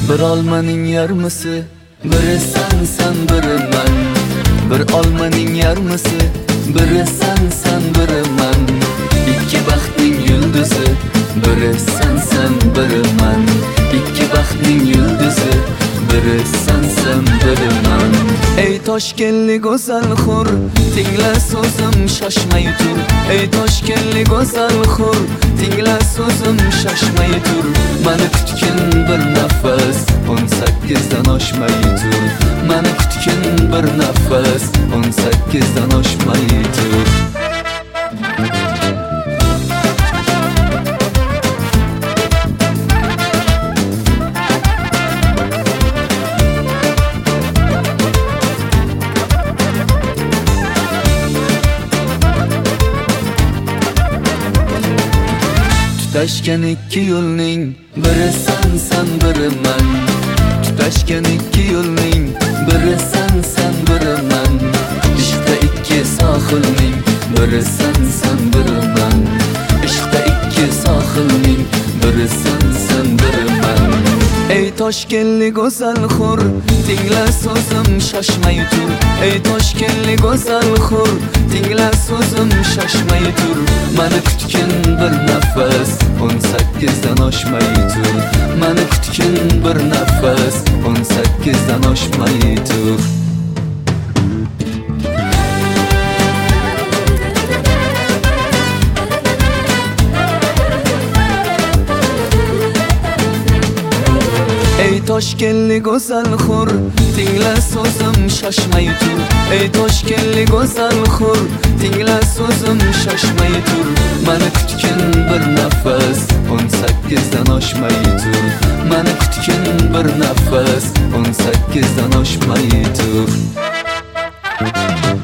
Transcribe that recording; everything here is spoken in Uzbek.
Bir olmaning yarmisi, biri sen biri men. Bir olmaning yarmisi, biri sen biri men. İkki baxtning yulduzi, biri sen biri men. İkki baxtning yulduzi, biri sen biri men. Ey Toshkentli go'zal xur, tingla so'zim shoshmay tur. Ey Toshkentli go'zal xur, tingla so'zim shoshmay tur. Meni kutgin bir nafas, 18dan oshmay tur. Meni kutgin bir nafas, 18dan oshmay tur. Tutashgan ikki yo'lning biri sen biri men. Tutashgan ikki yo'lning biri sen biri men. Ishqda ikki sohilning biri sen biri men. Ishqda ikki sohilning biri sen biri men. Ey Toshkentli go'zal xur, tingla so'zim shoshmay tur. Ey Toshkentli go'zal xur, tingla so'zim shoshmay tur. Meni kutgin bir nafas, 18dan oshmay tur. Meni kutgin bir nafas, 18dan oshmay tur. Ey Toshkentli go'zal xur, tingla so'zim shoshmay tur. Ey Toshkentli go'zal xur, tingla so'zim shoshmay tur. Meni kutgin bir nafas, 18dan oshmay tur. Meni kutgin bir nafas, 18dan oshmay tur.